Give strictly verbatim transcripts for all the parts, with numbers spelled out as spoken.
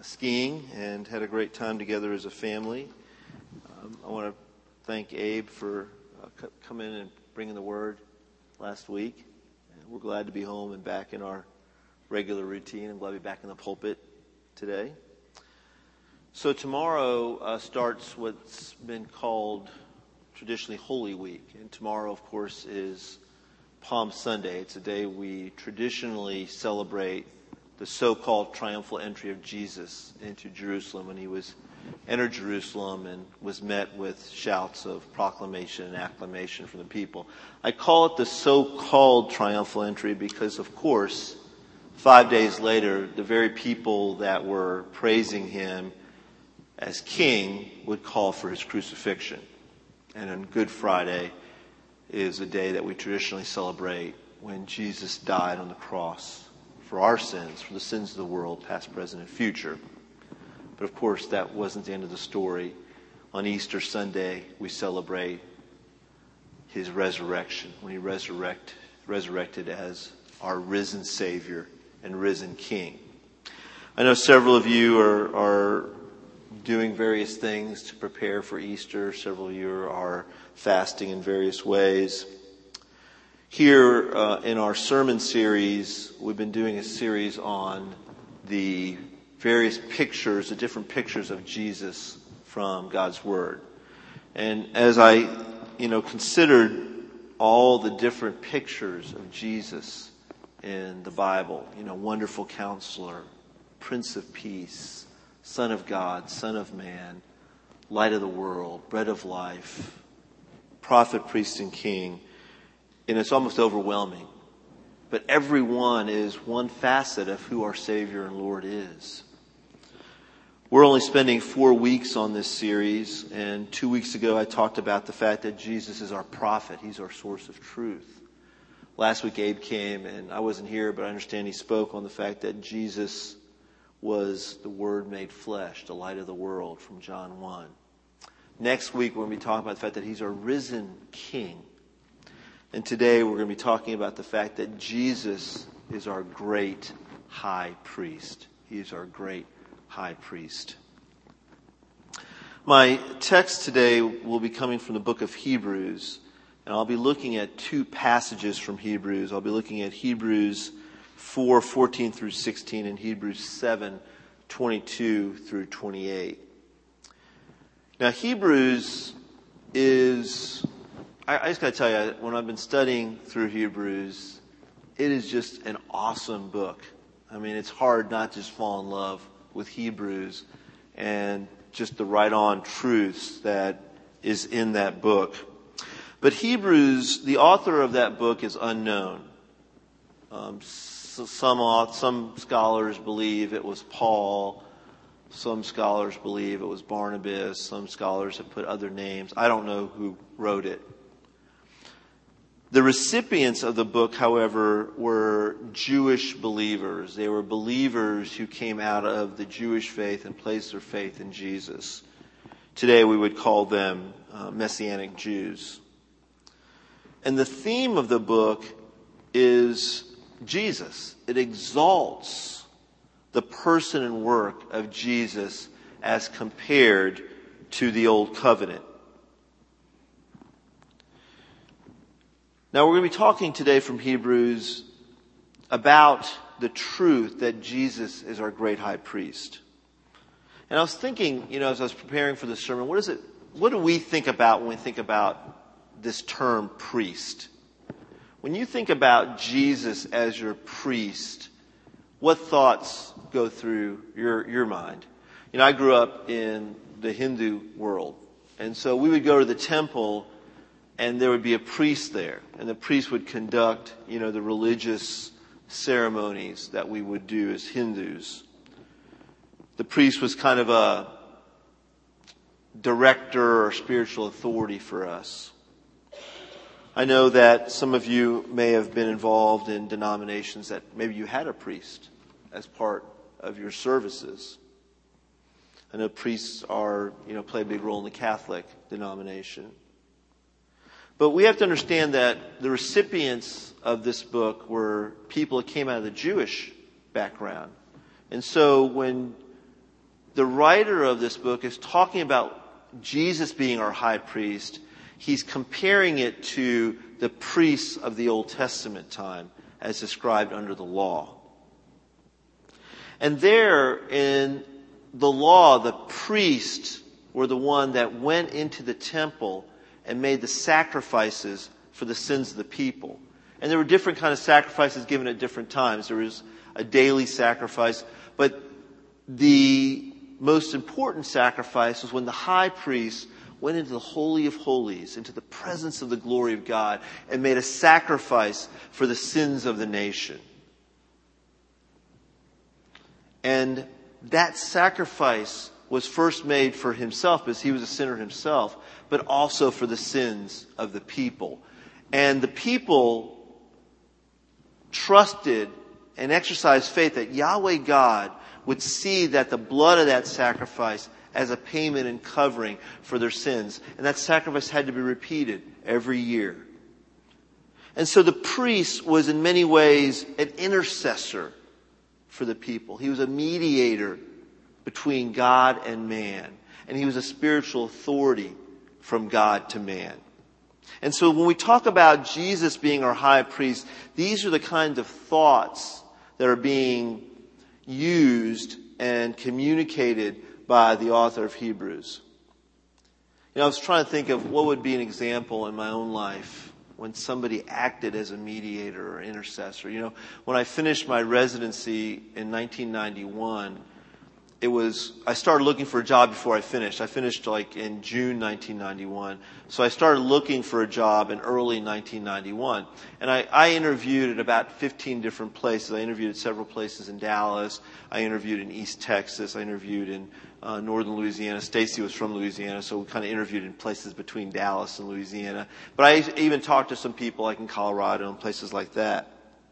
skiing and had a great time together as a family. Um, I want to thank Abe for uh, c- coming in and bringing the word last week. And we're glad to be home and back in our regular routine. I'm glad to be back in the pulpit today. So tomorrow uh, starts what's been called traditionally Holy Week. And tomorrow, of course, is Palm Sunday. It's a day we traditionally celebrate the so-called triumphal entry of Jesus into Jerusalem when he was entered Jerusalem and was met with shouts of proclamation and acclamation from the people. I call it the so-called triumphal entry because, of course, five days later, the very people that were praising him as king would call for his crucifixion. And on Good Friday is a day that we traditionally celebrate when Jesus died on the cross for our sins, for the sins of the world, past, present, and future. But of course, that wasn't the end of the story. On Easter Sunday, we celebrate his resurrection, when he resurrect, resurrected as our risen Savior and risen King. I know several of you are, are doing various things to prepare for Easter. Several of you are fasting in various ways. Here uh, in our sermon series, we've been doing a series on the various pictures, the different pictures of Jesus from God's Word. And as I, you know, considered all the different pictures of Jesus in the Bible, you know, Wonderful Counselor, Prince of Peace, Son of God, Son of Man, Light of the World, Bread of Life, Prophet, Priest, and King, and it's almost overwhelming. But every one is one facet of who our Savior and Lord is. We're only spending four weeks on this series, and two weeks ago I talked about the fact that Jesus is our prophet. He's our source of truth. Last week Abe came, and I wasn't here, but I understand he spoke on the fact that Jesus was the Word made flesh, the light of the world, from John one. Next week we're going to be talking about the fact that he's our risen King. And today we're going to be talking about the fact that Jesus is our great high priest. He is our great high priest. My text today will be coming from the book of Hebrews, and I'll be looking at two passages from Hebrews. I'll be looking at Hebrews four, fourteen through sixteen, and Hebrews seven, twenty-two through twenty-eight. Now, Hebrews is, I, I just got to tell you, when I've been studying through Hebrews, it is just an awesome book. I mean, it's hard not to just fall in love with Hebrews and just the right-on truths that is in that book. But Hebrews, the author of that book is unknown. Um, so some, some scholars believe it was Paul. Some scholars believe it was Barnabas. Some scholars have put other names. I don't know who wrote it. The recipients of the book, however, were Jewish believers. They were believers who came out of the Jewish faith and placed their faith in Jesus. Today we would call them uh, Messianic Jews. And the theme of the book is Jesus. It exalts the person and work of Jesus as compared to the Old Covenant. Now we're going to be talking today from Hebrews about the truth that Jesus is our great high priest. And I was thinking, you know, as I was preparing for the sermon, what is it, what do we think about when we think about this term priest? When you think about Jesus as your priest, what thoughts go through your, your mind? You know, I grew up in the Hindu world. And so we would go to the temple and there would be a priest there. And the priest would conduct, you know, the religious ceremonies that we would do as Hindus. The priest was kind of a director or spiritual authority for us. I know that some of you may have been involved in denominations that maybe you had a priest as part of your services. I know priests are, you know, play a big role in the Catholic denomination. But we have to understand that the recipients of this book were people that came out of the Jewish background. And so when the writer of this book is talking about Jesus being our high priest. He's comparing it to the priests of the Old Testament time as described under the law. And there in the law, the priests were the one that went into the temple and made the sacrifices for the sins of the people. And there were different kind of sacrifices given at different times. There was a daily sacrifice, but the most important sacrifice was when the high priest went into the Holy of Holies, into the presence of the glory of God, and made a sacrifice for the sins of the nation. And that sacrifice was first made for himself because he was a sinner himself, but also for the sins of the people. And the people trusted and exercised faith that Yahweh God would see that the blood of that sacrifice as a payment and covering for their sins. And that sacrifice had to be repeated every year. And so the priest was in many ways an intercessor for the people. He was a mediator between God and man. And he was a spiritual authority from God to man. And so when we talk about Jesus being our high priest, these are the kinds of thoughts that are being used and communicated by the author of Hebrews. You know, I was trying to think of what would be an example in my own life when somebody acted as a mediator or intercessor. You know, when I finished my residency in nineteen ninety-one, it was, I started looking for a job before I finished. I finished like in June nineteen ninety-one. So I started looking for a job in early nineteen ninety-one. And I, I interviewed at about fifteen different places. I interviewed at several places in Dallas. I interviewed in East Texas. I interviewed in uh, northern Louisiana. Stacy was from Louisiana, so we kind of interviewed in places between Dallas and Louisiana. But I even talked to some people like in Colorado and places like that.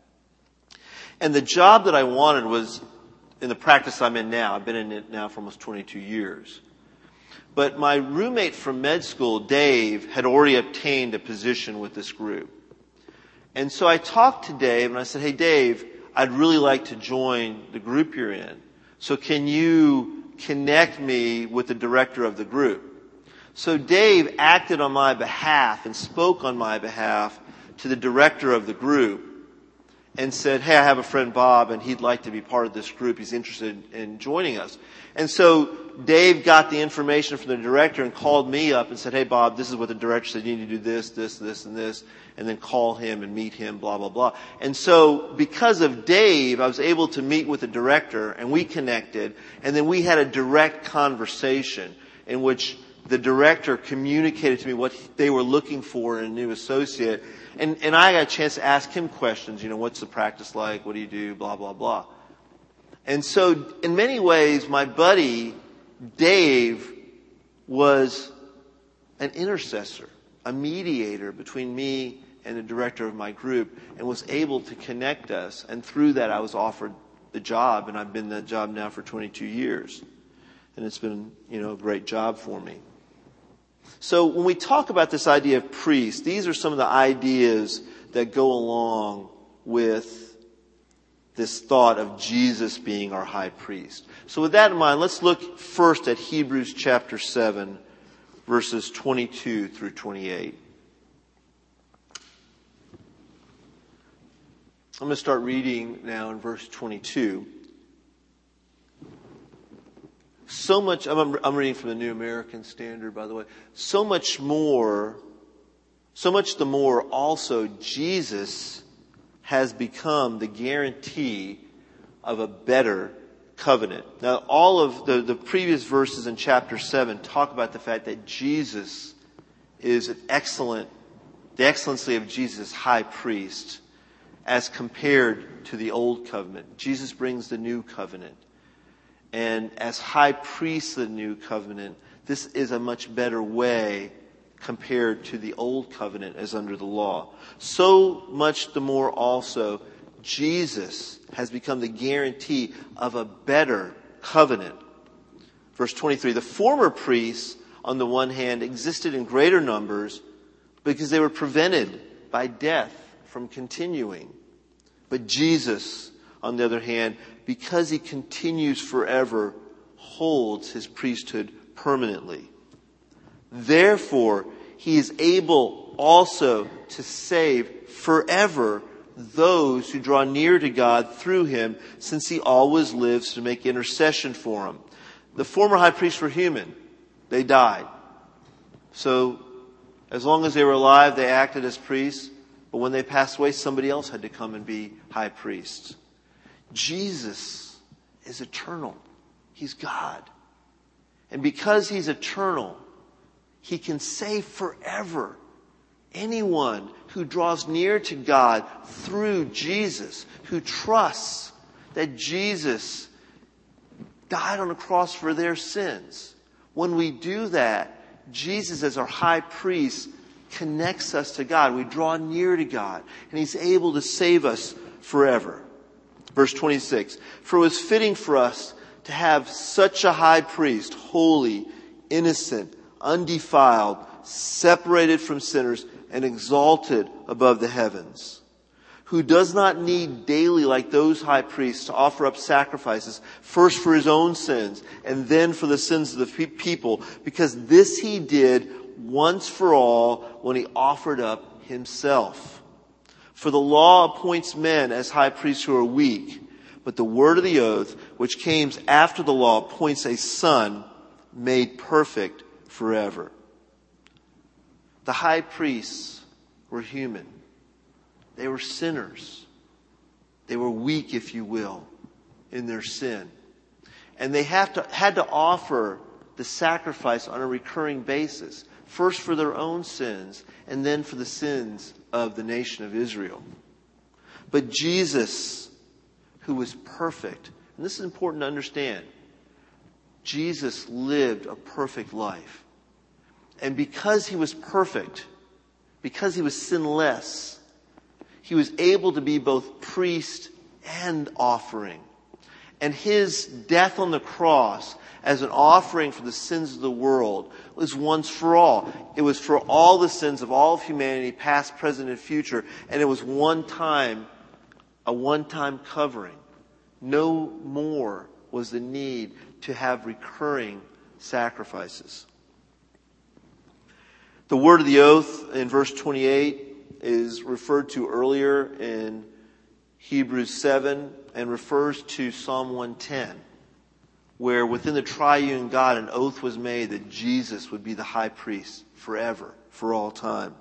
And the job that I wanted was in the practice I'm in now. I've been in it now for almost twenty-two years. But my roommate from med school, Dave, had already obtained a position with this group. And so I talked to Dave and I said, hey Dave, I'd really like to join the group you're in. So can you connect me with the director of the group? So Dave acted on my behalf and spoke on my behalf to the director of the group and said, hey, I have a friend Bob and he'd like to be part of this group. He's interested in joining us. And so Dave got the information from the director and called me up and said, hey Bob, this is what the director said. You need to do this, this, this, and this. And then call him and meet him, blah, blah, blah. And so because of Dave, I was able to meet with the director and we connected. And then we had a direct conversation in which the director communicated to me what they were looking for in a new associate. And, and I got a chance to ask him questions. You know, what's the practice like? What do you do? Blah, blah, blah. And so in many ways, my buddy, Dave, was an intercessor, a mediator between me and the director of my group, and was able to connect us. And through that, I was offered the job, and I've been in that job now for twenty-two years. And it's been, you know, a great job for me. So when we talk about this idea of priest, these are some of the ideas that go along with this thought of Jesus being our high priest. So with that in mind, let's look first at Hebrews chapter seven, verses twenty-two through twenty-eight. I'm going to start reading now in verse twenty-two. So much, I'm, I'm reading from the New American Standard, by the way. So much more, so much the more also Jesus has become the guarantee of a better covenant. Now, all of the, the previous verses in chapter seven talk about the fact that Jesus is an excellent, the excellency of Jesus, high priest, as compared to the old covenant. Jesus brings the new covenant. And as high priest of the new covenant, this is a much better way compared to the old covenant as under the law. So much the more also, Jesus has become the guarantee of a better covenant. Verse twenty-three, the former priests, on the one hand, existed in greater numbers because they were prevented by death from continuing. But Jesus, on the other hand, because he continues forever, holds his priesthood permanently. Therefore, he is able also to save forever those who draw near to God through him, since he always lives to make intercession for them. The former high priests were human. They died. So, as long as they were alive, they acted as priests. But when they passed away, somebody else had to come and be high priest. Jesus is eternal. He's God. And because he's eternal, he can save forever anyone who draws near to God through Jesus, who trusts that Jesus died on the cross for their sins. When we do that, Jesus as our high priest connects us to God. We draw near to God, and he's able to save us forever. Verse twenty-six, for it was fitting for us to have such a high priest, holy, innocent, undefiled, separated from sinners, and exalted above the heavens, who does not need daily, like those high priests, to offer up sacrifices, first for his own sins, and then for the sins of the people, because this he did once for all when he offered up himself. For the law appoints men as high priests who are weak, but the word of the oath, which came after the law, appoints a son made perfect forever. The high priests were human. They were sinners. They were weak, if you will, in their sin. And they have to, had to offer the sacrifice on a recurring basis. First for their own sins, and then for the sins of the nation of Israel. But Jesus, who was perfect, and this is important to understand, Jesus lived a perfect life. And because he was perfect, because he was sinless, he was able to be both priest and offering. And his death on the cross as an offering for the sins of the world was once for all. It was for all the sins of all of humanity, past, present, and future. And it was one time, a one-time covering. No more was the need to have recurring sacrifices. The word of the oath in verse twenty-eight is referred to earlier in Hebrews seven and refers to Psalm one ten, where within the triune God an oath was made that Jesus would be the high priest forever, for all time.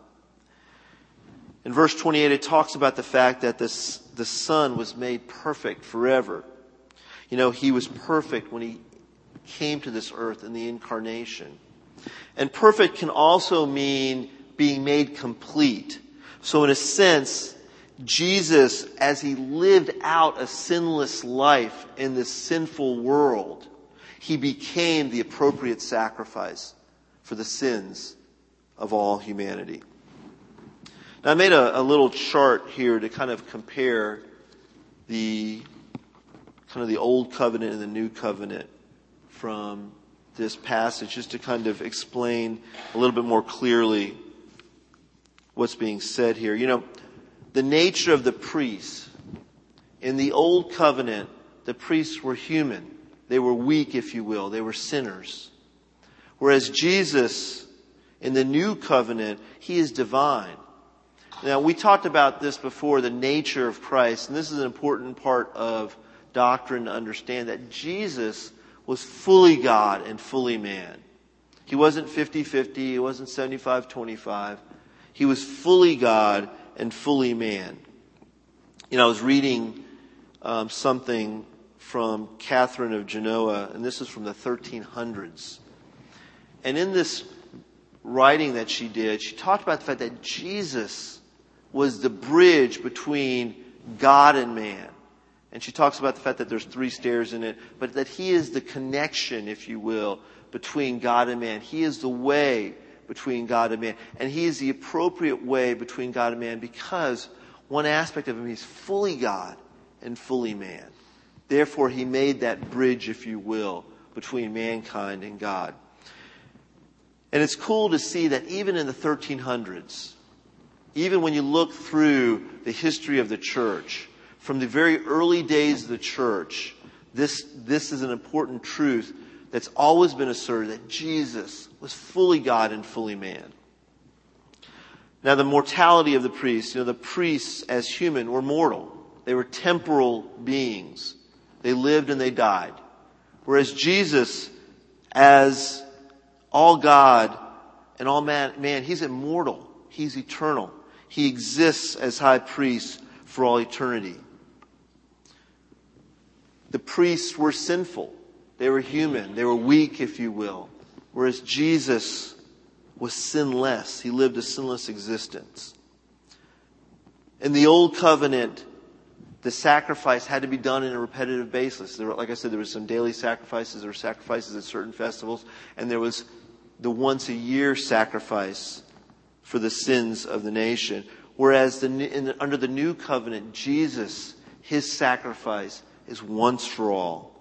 In verse twenty-eight, it talks about the fact that this, the Son was made perfect forever. You know, he was perfect when he came to this earth in the incarnation. And perfect can also mean being made complete. So in a sense, Jesus, as he lived out a sinless life in this sinful world, he became the appropriate sacrifice for the sins of all humanity. Now I made a, a little chart here to kind of compare the kind of the old covenant and the new covenant from this passage, just to kind of explain a little bit more clearly what's being said here. You know, the nature of the priests. In the old covenant, the priests were human. They were weak, if you will. They were sinners. Whereas Jesus, in the new covenant, he is divine. Now, we talked about this before, the nature of Christ, and this is an important part of doctrine to understand, that Jesus was fully God and fully man. He wasn't fifty-fifty, he wasn't seventy-five twenty-five. He was fully God and fully man. You know, I was reading um, something from Catherine of Genoa, and this is from the thirteen hundreds. And in this writing that she did, she talked about the fact that Jesus was the bridge between God and man. And she talks about the fact that there's three stairs in it, but that he is the connection, if you will, between God and man. He is the way between God and man. And he is the appropriate way between God and man because one aspect of him, he's fully God and fully man. Therefore, he made that bridge, if you will, between mankind and God. And it's cool to see that even in the thirteen hundreds, even when you look through the history of the church, from the very early days of the church, this, this is an important truth that's always been asserted, that Jesus was fully God and fully man. Now, the mortality of the priests, you know, the priests as human were mortal. They were temporal beings. They lived and they died. Whereas Jesus, as all God and all man, man, he's immortal. He's eternal. He exists as high priest for all eternity. The priests were sinful. They were human. They were weak, if you will. Whereas Jesus was sinless. He lived a sinless existence. In the Old Covenant, the sacrifice had to be done in a repetitive basis. There were, like I said, there were some daily sacrifices. There were sacrifices at certain festivals. And there was the once a year sacrifice for the sins of the nation. Whereas the, in the, under the New Covenant, Jesus, his sacrifice is once for all.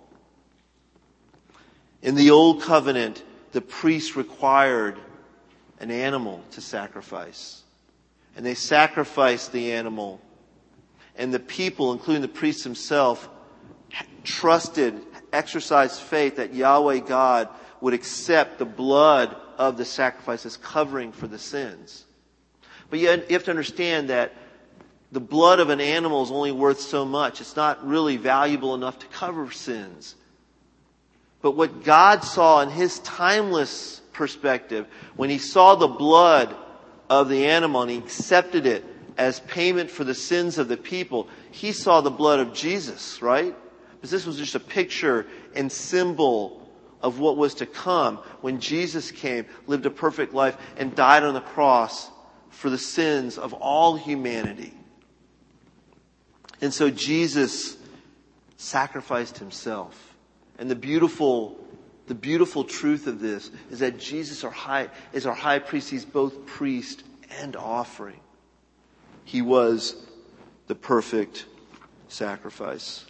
In the Old Covenant, the priests required an animal to sacrifice. And they sacrificed the animal. And the people, including the priest himself, trusted, exercised faith that Yahweh God would accept the blood of the sacrifice as covering for the sins. But you have to understand that the blood of an animal is only worth so much. It's not really valuable enough to cover sins. But what God saw in his timeless perspective, when he saw the blood of the animal and he accepted it as payment for the sins of the people, he saw the blood of Jesus, right? Because this was just a picture and symbol of what was to come when Jesus came, lived a perfect life, and died on the cross for the sins of all humanity. And so Jesus sacrificed himself. And the beautiful, the beautiful truth of this is that Jesus our high, is our high priest. He's both priest and offering. He was the perfect sacrifice.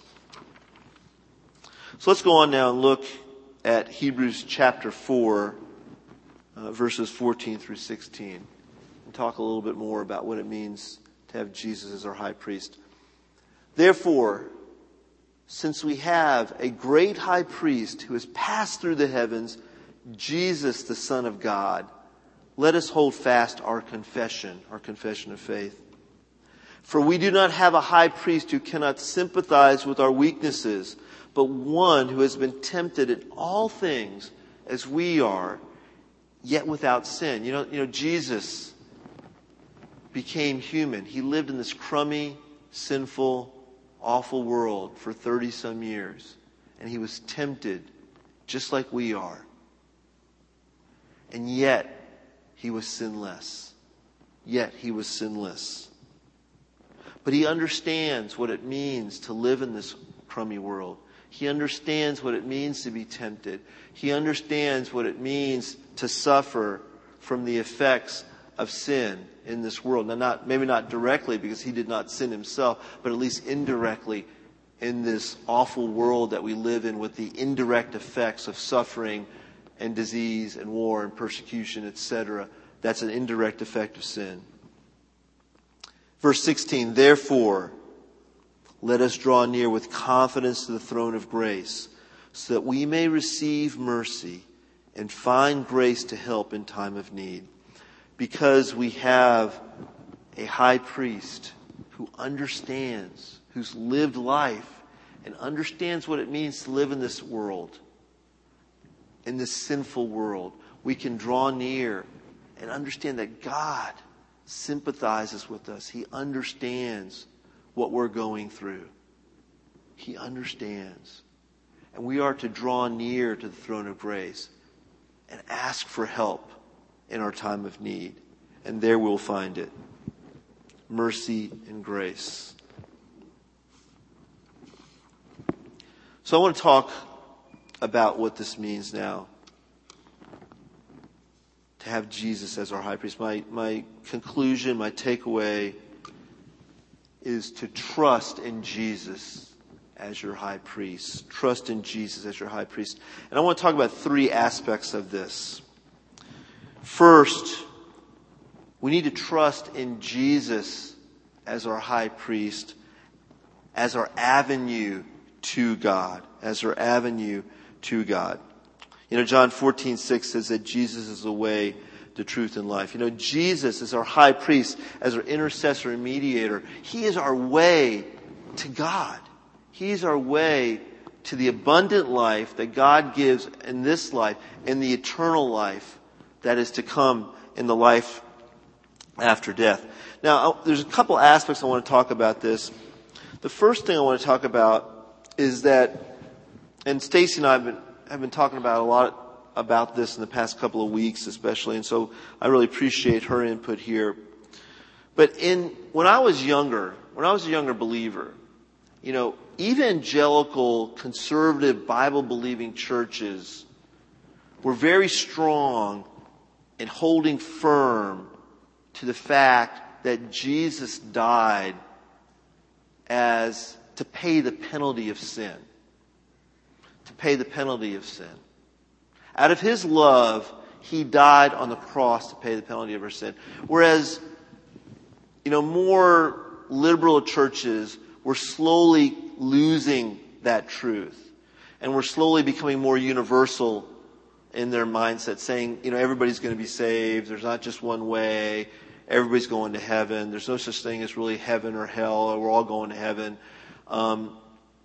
So let's go on now and look at Hebrews chapter four, uh, verses fourteen through sixteen. And talk a little bit more about what it means to have Jesus as our high priest. Therefore, since we have a great high priest who has passed through the heavens, Jesus, the Son of God, let us hold fast our confession, our confession of faith. For we do not have a high priest who cannot sympathize with our weaknesses, but one who has been tempted in all things as we are, yet without sin. You know, you know, Jesus became human. He lived in this crummy, sinful, awful world for thirty some years. And he was tempted just like we are. And yet he was sinless. Yet he was sinless. But he understands what it means to live in this crummy world. He understands what it means to be tempted. He understands what it means to suffer from the effects of sin in this world. Now, not maybe not directly because he did not sin himself, but at least indirectly in this awful world that we live in with the indirect effects of suffering and disease and war and persecution, et cetera. That's an indirect effect of sin. Verse sixteen, therefore, let us draw near with confidence to the throne of grace, so that we may receive mercy and find grace to help in time of need. Because we have a high priest who understands, who's lived life and understands what it means to live in this world, in this sinful world. We can draw near and understand that God sympathizes with us. He understands what we're going through. He understands. And we are to draw near to the throne of grace and ask for help in our time of need. And there we'll find it. Mercy and grace. So I want to talk about what this means now, to have Jesus as our high priest. My, my conclusion, my takeaway is to trust in Jesus as your high priest. Trust in Jesus as your high priest. And I want to talk about three aspects of this. First, we need to trust in Jesus as our high priest, as our avenue to God, as our avenue to God. You know, John fourteen six says that Jesus is the way, the truth, and life. You know, Jesus is our high priest, as our intercessor and mediator. He is our way to God. He's our way to the abundant life that God gives in this life and the eternal life that is to come in the life after death. Now, there's a couple aspects I want to talk about this. The first thing I want to talk about is that, and Stacy and I have been, have been talking about a lot about this in the past couple of weeks especially, and so I really appreciate her input here. But in when I was younger, when I was a younger believer, you know, evangelical, conservative, Bible-believing churches were very strong in holding firm to the fact that Jesus died as to pay the penalty of sin. To pay the penalty of sin. Out of His love, He died on the cross to pay the penalty of our sin. Whereas, you know, more liberal churches were slowly losing that truth. And we're slowly becoming more universal in their mindset, saying, you know, everybody's going to be saved. There's not just one way. Everybody's going to heaven. There's no such thing as really heaven or hell. We're all going to heaven. Um,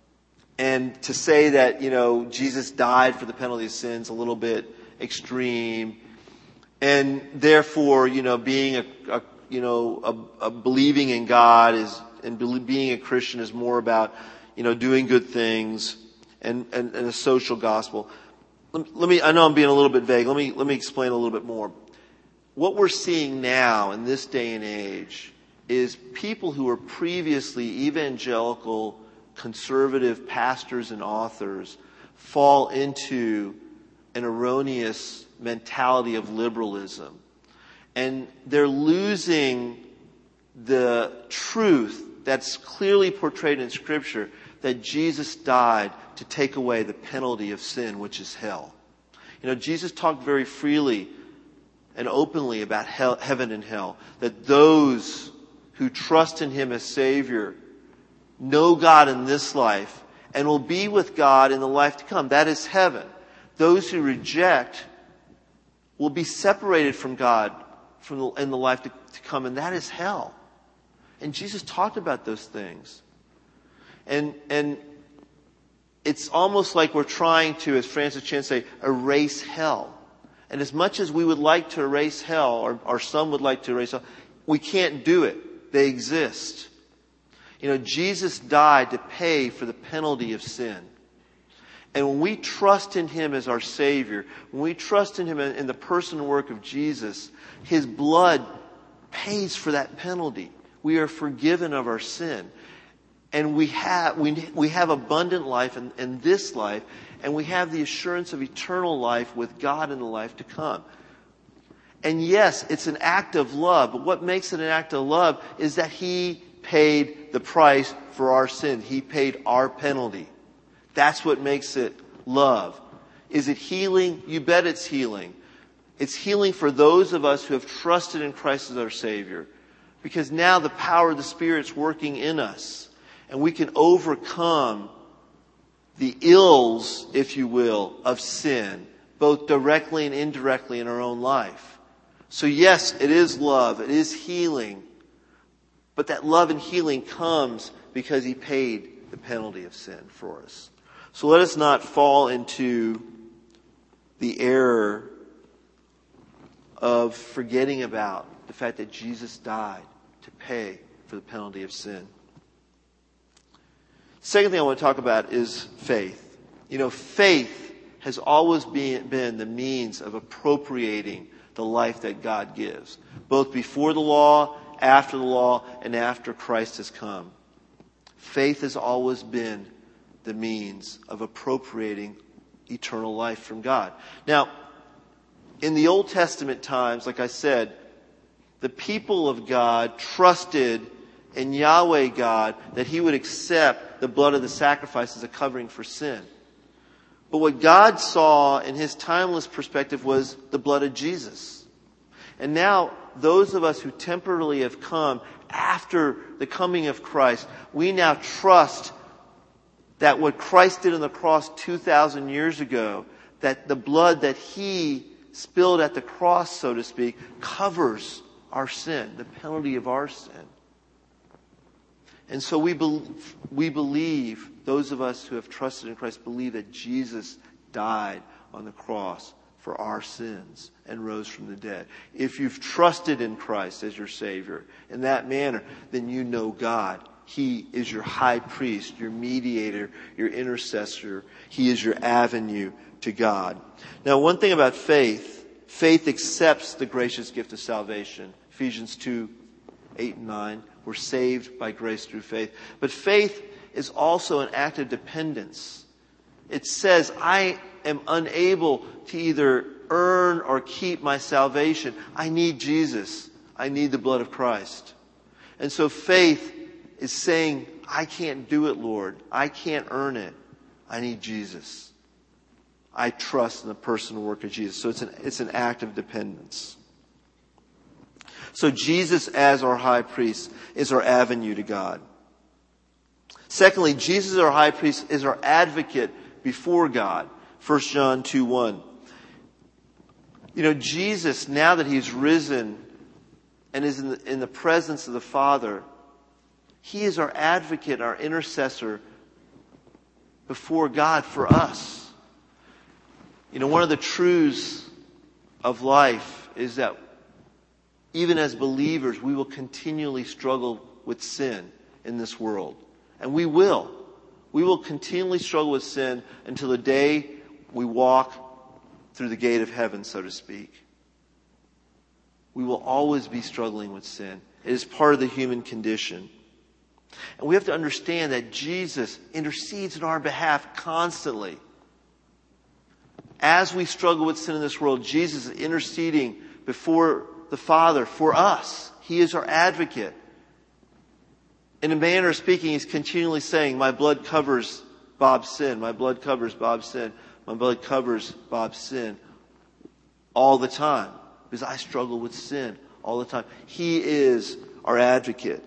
and to say that, you know, Jesus died for the penalty of sins, a little bit extreme. And therefore, you know, being a, a you know, a, a believing in God is, and being a Christian is more about, you know, doing good things and, and, and a social gospel. Let, let me, I know I'm being a little bit vague. Let me, let me explain a little bit more. What we're seeing now in this day and age is people who were previously evangelical, conservative pastors and authors fall into an erroneous mentality of liberalism. And they're losing the truth that's clearly portrayed in Scripture, that Jesus died to take away the penalty of sin, which is hell. You know, Jesus talked very freely and openly about hell, heaven and hell, that those who trust in Him as Savior know God in this life and will be with God in the life to come. That is heaven. Those who reject will be separated from God from the, in the life to, to come, and that is hell. And Jesus talked about those things. And and it's almost like we're trying to, as Francis Chan say, erase hell. And as much as we would like to erase hell, or, or some would like to erase hell, we can't do it. They exist. You know, Jesus died to pay for the penalty of sin. And when we trust in Him as our Savior, when we trust in Him in the person and work of Jesus, His blood pays for that penalty. We are forgiven of our sin. And we have, we, we have abundant life in, in this life, and we have the assurance of eternal life with God in the life to come. And yes, it's an act of love, but what makes it an act of love is that He paid the price for our sin. He paid our penalty. That's what makes it love. Is it healing? You bet it's healing. It's healing for those of us who have trusted in Christ as our Savior. Because now the power of the Spirit's working in us. And we can overcome the ills, if you will, of sin, both directly and indirectly in our own life. So yes, it is love. It is healing. But that love and healing comes because He paid the penalty of sin for us. So let us not fall into the error of forgetting about the fact that Jesus died to pay for the penalty of sin. Second thing I want to talk about is faith. You know, faith has always been, been the means of appropriating the life that God gives, both before the law, after the law, and after Christ has come. Faith has always been the means of appropriating eternal life from God. Now, in the Old Testament times, like I said, the people of God trusted in Yahweh God that He would accept the blood of the sacrifice as a covering for sin. But what God saw in His timeless perspective was the blood of Jesus. And now, those of us who temporarily have come after the coming of Christ, we now trust that what Christ did on the cross two thousand years ago, that the blood that he spilled at the cross, so to speak, covers our sin, the penalty of our sin. And so we, be, we believe, those of us who have trusted in Christ, believe that Jesus died on the cross for our sins and rose from the dead. If you've trusted in Christ as your Savior in that manner, then you know God. He is your high priest, your mediator, your intercessor. He is your avenue to God. Now, one thing about faith, faith accepts the gracious gift of salvation. Ephesians two, eight and nine. We're saved by grace through faith. But faith is also an act of dependence. It says, I am unable to either earn or keep my salvation. I need Jesus. I need the blood of Christ. And so faith is saying, I can't do it, Lord. I can't earn it. I need Jesus. I trust in the person and work of Jesus. So it's an, it's an act of dependence. So Jesus as our high priest is our avenue to God. Secondly, Jesus as our high priest is our advocate before God. First John two one. You know, Jesus, now that he's risen and is in the, in the presence of the Father, he is our advocate, our intercessor before God for us. You know, one of the truths of life is that even as believers, we will continually struggle with sin in this world. And we will. We will continually struggle with sin until the day we walk through the gate of heaven, so to speak. We will always be struggling with sin. It is part of the human condition. And we have to understand that Jesus intercedes on our behalf constantly. As we struggle with sin in this world, Jesus is interceding before the Father for us. He is our advocate. In a manner of speaking, he's continually saying, my blood covers Bob's sin. My blood covers Bob's sin. My blood covers Bob's sin. All the time. Because I struggle with sin all the time. He is our advocate.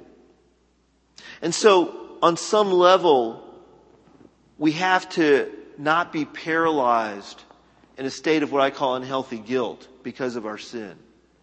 And so, on some level, we have to not be paralyzed in a state of what I call unhealthy guilt because of our sin.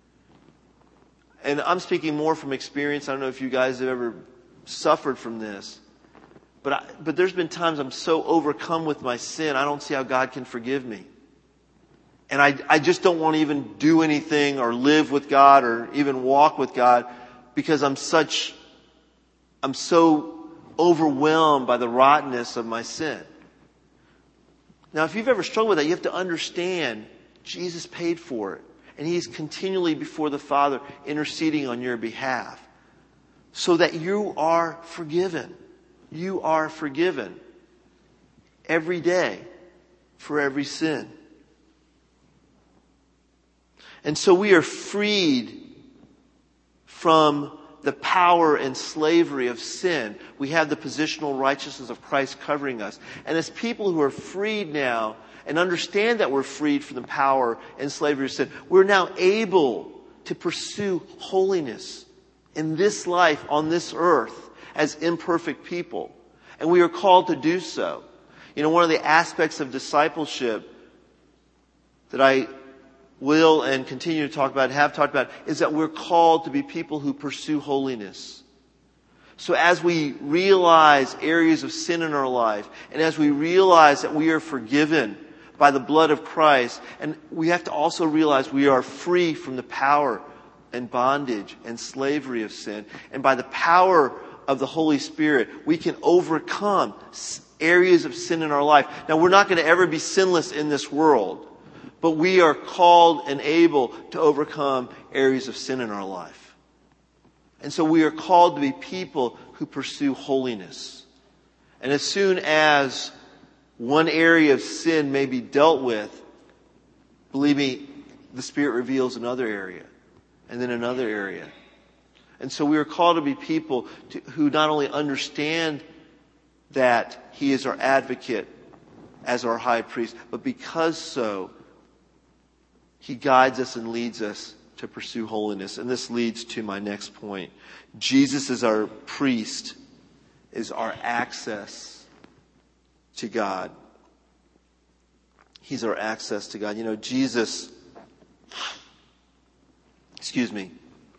And I'm speaking more from experience. I don't know if you guys have ever suffered from this. But I, but there's been times I'm so overcome with my sin, I don't see how God can forgive me. And I, I just don't want to even do anything or live with God or even walk with God because I'm such, I'm so overwhelmed by the rottenness of my sin. Now, if you've ever struggled with that, you have to understand Jesus paid for it. And He's continually before the Father interceding on your behalf so that you are forgiven. You are forgiven every day for every sin. And so we are freed from the power and slavery of sin. We have the positional righteousness of Christ covering us. And as people who are freed now and understand that we're freed from the power and slavery of sin, we're now able to pursue holiness in this life, on this earth, as imperfect people. And we are called to do so. You know, one of the aspects of discipleship that I will and continue to talk about, have talked about, is that we're called to be people who pursue holiness. So as we realize areas of sin in our life, and as we realize that we are forgiven by the blood of Christ, and we have to also realize we are free from the power and bondage and slavery of sin, and by the power of the Holy Spirit, we can overcome areas of sin in our life. Now, we're not going to ever be sinless in this world, but we are called and able to overcome areas of sin in our life. And so we are called to be people who pursue holiness. And as soon as one area of sin may be dealt with, believe me, the Spirit reveals another area, and then another area. And so we are called to be people to, who not only understand that He is our advocate as our high priest, but because so, He guides us and leads us to pursue holiness. And this leads to my next point. Jesus as our priest is our access to God. He's our access to God. You know, Jesus, excuse me,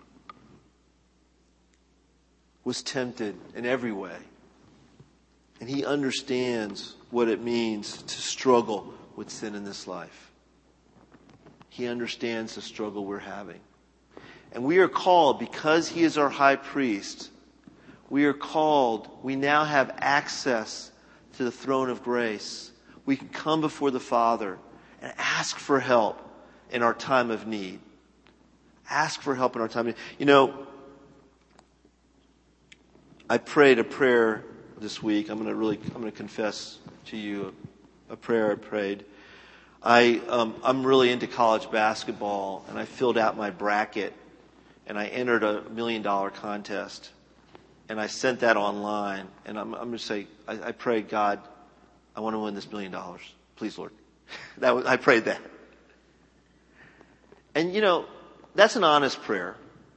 was tempted in every way. And he understands what it means to struggle with sin in this life. He understands the struggle we're having. And we are called, because he is our high priest, we are called, we now have access to the throne of grace. We can come before the Father and ask for help in our time of need. Ask for help in our time of need. You know, I prayed a prayer this week. I'm going to really, I'm going to confess to you a, a prayer I prayed. I, um, I'm really into college basketball, and I filled out my bracket, and I entered a million dollar contest, and I sent that online. And I'm, I'm going to say, I, I prayed, God, I want to win this million dollars. Please, Lord. That was, I prayed that. And you know, that's an honest prayer.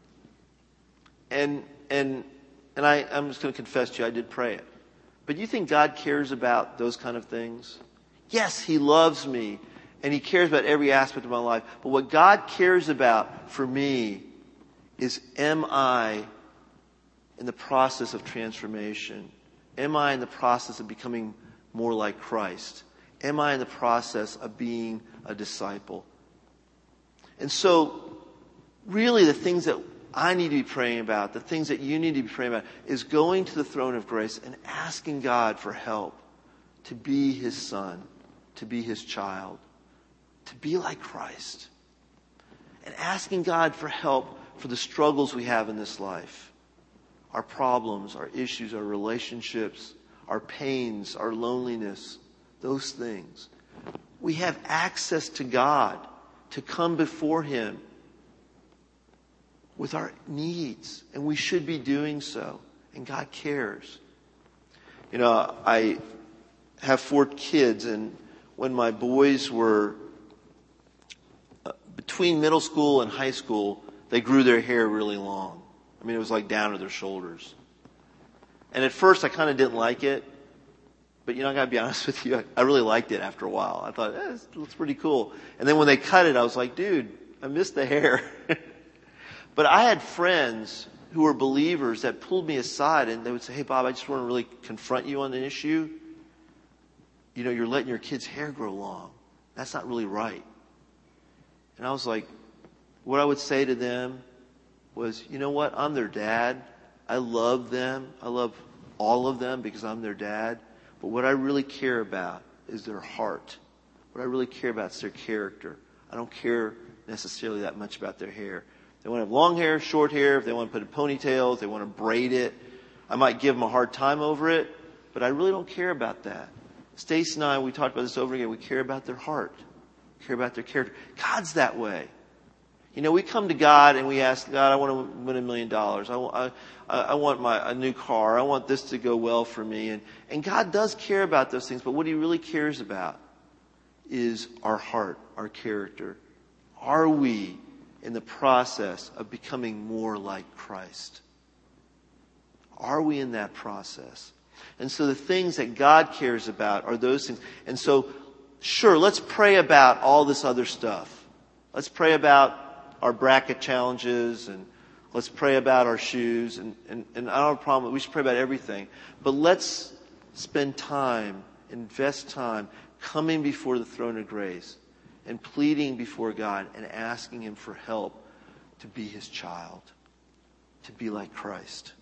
And, and, and I, I'm just going to confess to you, I did pray it. But you think God cares about those kind of things? Yes, he loves me, and he cares about every aspect of my life. But what God cares about for me is, am I in the process of transformation? Am I in the process of becoming more like Christ? Am I in the process of being a disciple? And so, really the things that I need to be praying about, the things that you need to be praying about, is going to the throne of grace and asking God for help to be his son, to be his child, to be like Christ. And asking God for help for the struggles we have in this life. Our problems, our issues, our relationships, our pains, our loneliness, those things. We have access to God to come before him with our needs, and we should be doing so. And God cares. You know, I have four kids, and when my boys were uh, between middle school and high school, they grew their hair really long. I mean, it was like down to their shoulders. And at first, I kind of didn't like it. But, you know, I got to be honest with you, I, I really liked it after a while. I thought, eh, it looks pretty cool. And then when they cut it, I was like, dude, I missed the hair. But I had friends who were believers that pulled me aside, and they would say, hey, Bob, I just want to really confront you on an issue. You know, you're letting your kid's hair grow long. That's not really right. And I was like, what I would say to them was, you know what? I'm their dad. I love them. I love all of them because I'm their dad. But what I really care about is their heart. What I really care about is their character. I don't care necessarily that much about their hair. They want to have long hair, short hair, if they want to put a ponytail, if they want to braid it. I might give them a hard time over it, but I really don't care about that. Stacy and I, we talked about this over again. We care about their heart. We care about their character. God's that way. You know, we come to God and we ask God, I want to win a million dollars. I want, I, I want my, a new car. I want this to go well for me. And, and God does care about those things, but what he really cares about is our heart, our character. Are we in the process of becoming more like Christ? Are we in that process? And so the things that God cares about are those things. And so, sure, let's pray about all this other stuff. Let's pray about our bracket challenges, and let's pray about our shoes, and, and, and I don't have a problem. We should pray about everything. But let's spend time, invest time, coming before the throne of grace and pleading before God and asking him for help to be his child, to be like Christ.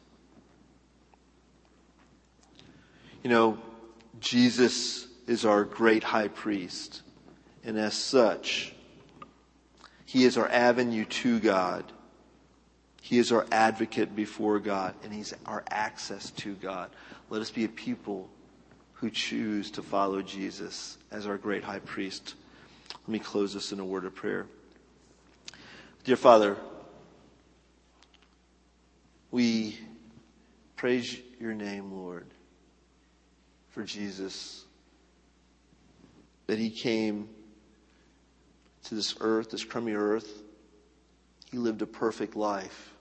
You know, Jesus is our great high priest, and as such, he is our avenue to God. He is our advocate before God, and he's our access to God. Let us be a people who choose to follow Jesus as our great high priest. Let me close this in a word of prayer. Dear Father, we praise your name, Lord, for Jesus, that he came to this earth, this crummy earth. He lived a perfect life.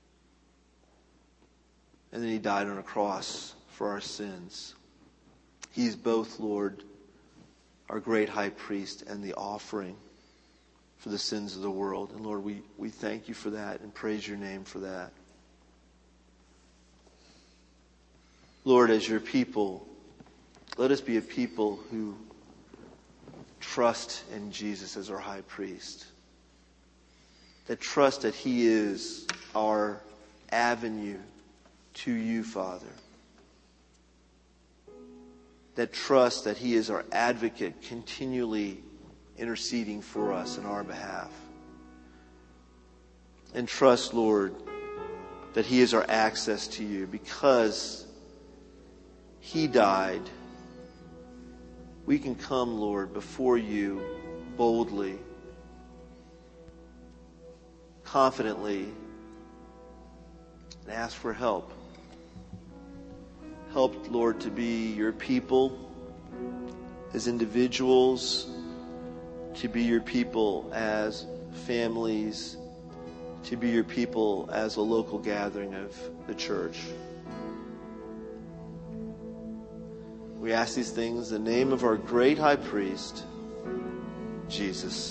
And then he died on a cross for our sins. He's both, Lord, our great high priest and the offering for the sins of the world. And Lord, we, we thank you for that and praise your name for that. Lord, as your people, let us be a people who trust in Jesus as our high priest. That trust that he is our avenue to you, Father. That trust that he is our advocate, continually interceding for us in our behalf. And trust, Lord, that he is our access to you because he died. We can come, Lord, before you boldly, confidently, and ask for help. Help, Lord, to be your people as individuals, to be your people as families, to be your people as a local gathering of the church. We ask these things in the name of our great high priest, Jesus.